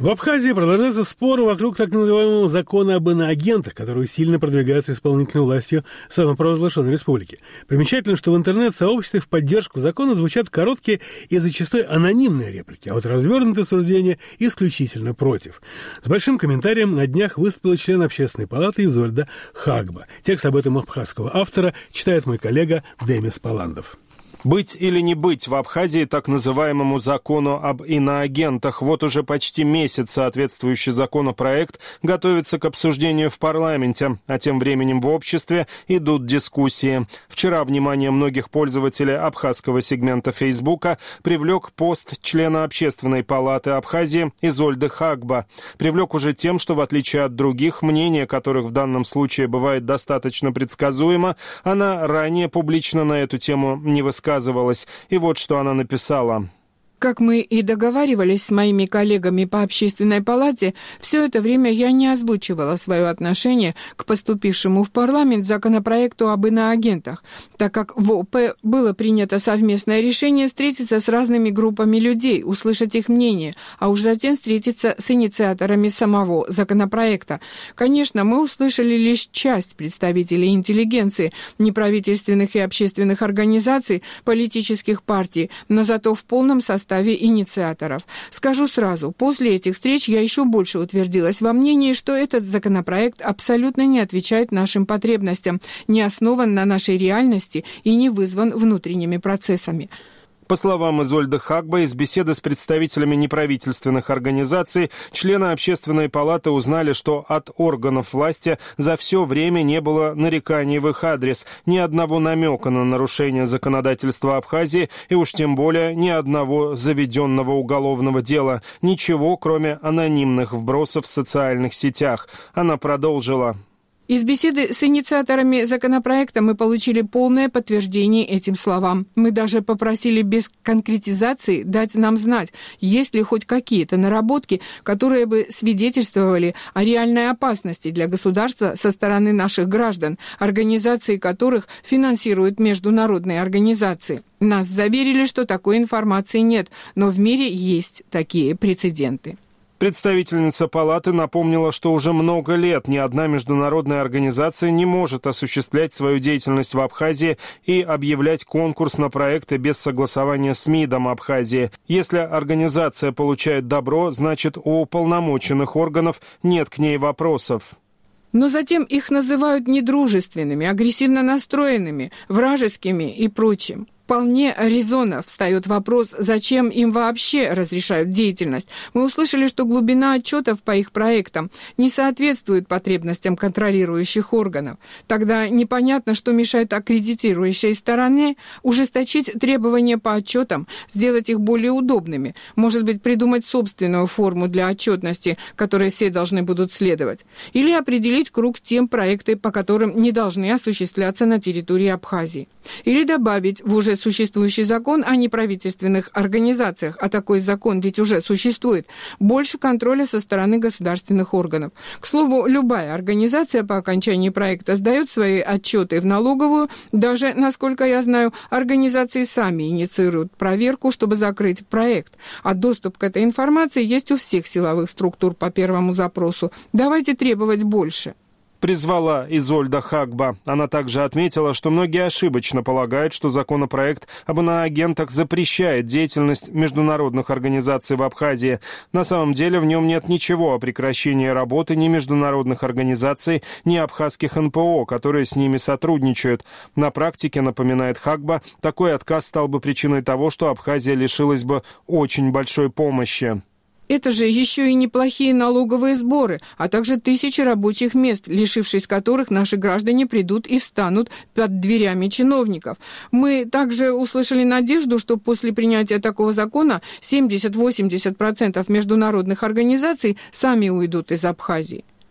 В Абхазии продолжается спор вокруг так называемого закона об иноагентах, который сильно продвигается исполнительной властью самопровозглашенной республики. Примечательно, что в интернет-сообществе в поддержку закона звучат короткие и зачастую анонимные реплики, а вот развернутые суждения исключительно против. С большим комментарием на днях выступила член Общественной палаты Изольда Хагба. Текст об этом абхазского автора читает мой коллега Демис Паландов. Быть или не быть в Абхазии так называемому закону об иноагентах. Вот уже почти месяц соответствующий законопроект готовится к обсуждению в парламенте, а тем временем в обществе идут дискуссии. Вчера внимание многих пользователей абхазского сегмента Фейсбука привлек пост члена Общественной палаты Абхазии Изольды Хагба. Привлек уже тем, что в отличие от других, мнение которых в данном случае бывает достаточно предсказуемо, она ранее публично на эту тему не высказывалась. И вот что она написала. Как мы и договаривались с моими коллегами по Общественной палате, все это время я не озвучивала свое отношение к поступившему в парламент законопроекту об иноагентах, так как в ОП было принято совместное решение встретиться с разными группами людей, услышать их мнение, а уж затем встретиться с инициаторами самого законопроекта. Конечно, мы услышали лишь часть представителей интеллигенции, неправительственных и общественных организаций, политических партий, но зато в полном составе инициаторов. Скажу сразу, после этих встреч я еще больше утвердилась во мнении, что этот законопроект абсолютно не отвечает нашим потребностям, не основан на нашей реальности и не вызван внутренними процессами. По словам Изольды Хагба, из беседы с представителями неправительственных организаций, члены Общественной палаты узнали, что от органов власти за все время не было нареканий в их адрес, ни одного намека на нарушение законодательства Абхазии и уж тем более ни одного заведенного уголовного дела. Ничего, кроме анонимных вбросов в социальных сетях. Она продолжила. Из беседы с инициаторами законопроекта мы получили полное подтверждение этим словам. Мы даже попросили без конкретизации дать нам знать, есть ли хоть какие-то наработки, которые бы свидетельствовали о реальной опасности для государства со стороны наших граждан, организации которых финансируют международные организации. Нас заверили, что такой информации нет, но в мире есть такие прецеденты. Представительница палаты напомнила, что уже много лет ни одна международная организация не может осуществлять свою деятельность в Абхазии и объявлять конкурс на проекты без согласования с МИДом Абхазии. Если организация получает добро, значит, у уполномоченных органов нет к ней вопросов. Но затем их называют недружественными, агрессивно настроенными, вражескими и прочим. Вполне резонно встает вопрос, зачем им вообще разрешают деятельность. Мы услышали, что глубина отчетов по их проектам не соответствует потребностям контролирующих органов. Тогда непонятно, что мешает аккредитирующей стороне ужесточить требования по отчетам, сделать их более удобными, может быть, придумать собственную форму для отчетности, которой все должны будут следовать, или определить круг тем проектов, по которым не должны осуществляться на территории Абхазии, или добавить в уже существующий закон о неправительственных организациях, а такой закон ведь уже существует, больше контроля со стороны государственных органов. К слову, любая организация по окончании проекта сдает свои отчеты в налоговую, даже, насколько я знаю, организации сами инициируют проверку, чтобы закрыть проект, а доступ к этой информации есть у всех силовых структур по первому запросу. Давайте требовать больше. Призвала Изольда Хагба. Она также отметила, что многие ошибочно полагают, что законопроект об иноагентах запрещает деятельность международных организаций в Абхазии. На самом деле в нем нет ничего о прекращении работы ни международных организаций, ни абхазских НПО, которые с ними сотрудничают. На практике, напоминает Хагба, такой отказ стал бы причиной того, что Абхазия лишилась бы очень большой помощи. Это же еще и неплохие налоговые сборы, а также тысячи рабочих мест, лишившись которых наши граждане придут и встанут под дверями чиновников. Мы также услышали надежду, что после принятия такого закона 70-80% международных организаций сами уйдут из Абхазии.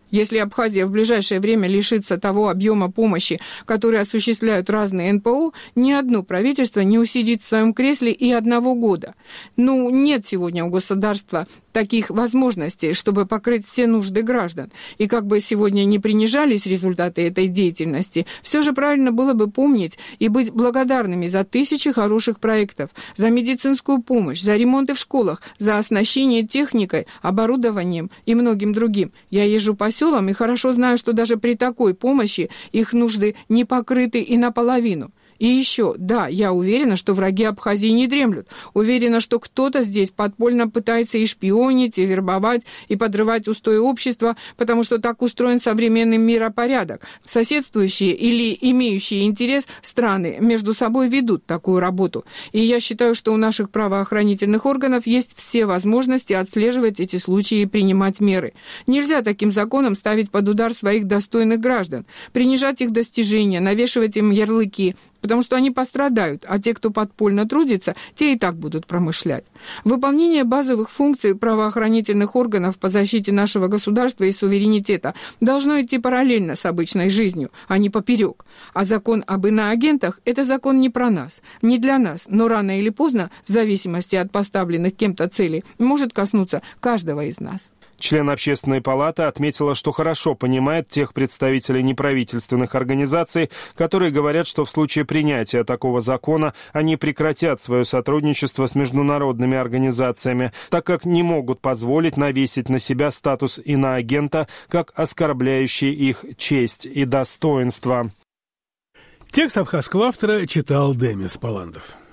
Если Абхазия в ближайшее время лишится того объема помощи, который осуществляют разные НПО, ни одно правительство не усидит в своем кресле и 1 года. Нет сегодня у государства таких возможностей, чтобы покрыть все нужды граждан. И как бы сегодня не принижались результаты этой деятельности, все же правильно было бы помнить и быть благодарными за тысячи хороших проектов, за медицинскую помощь, за ремонты в школах, за оснащение техникой, оборудованием и многим другим. Я езжу по селам и хорошо знаю, что даже при такой помощи их нужды не покрыты и наполовину. И еще, да, я уверена, что враги Абхазии не дремлют. Уверена, что кто-то здесь подпольно пытается и шпионить, и вербовать, и подрывать устои общества, потому что так устроен современный миропорядок. Соседствующие или имеющие интерес страны между собой ведут такую работу. И я считаю, что у наших правоохранительных органов есть все возможности отслеживать эти случаи и принимать меры. Нельзя таким законом ставить под удар своих достойных граждан, принижать их достижения, навешивать им ярлыки, потому что они пострадают, а те, кто подпольно трудится, те и так будут промышлять. Выполнение базовых функций правоохранительных органов по защите нашего государства и суверенитета должно идти параллельно с обычной жизнью, а не поперек. А закон об иноагентах – это закон не про нас, не для нас, но рано или поздно, в зависимости от поставленных кем-то целей, может коснуться каждого из нас. Член Общественной палаты отметила, что хорошо понимает тех представителей неправительственных организаций, которые говорят, что в случае принятия такого закона они прекратят свое сотрудничество с международными организациями, так как не могут позволить навесить на себя статус иноагента, как оскорбляющий их честь и достоинство. Текст абхазского автора читал Демис Паландов.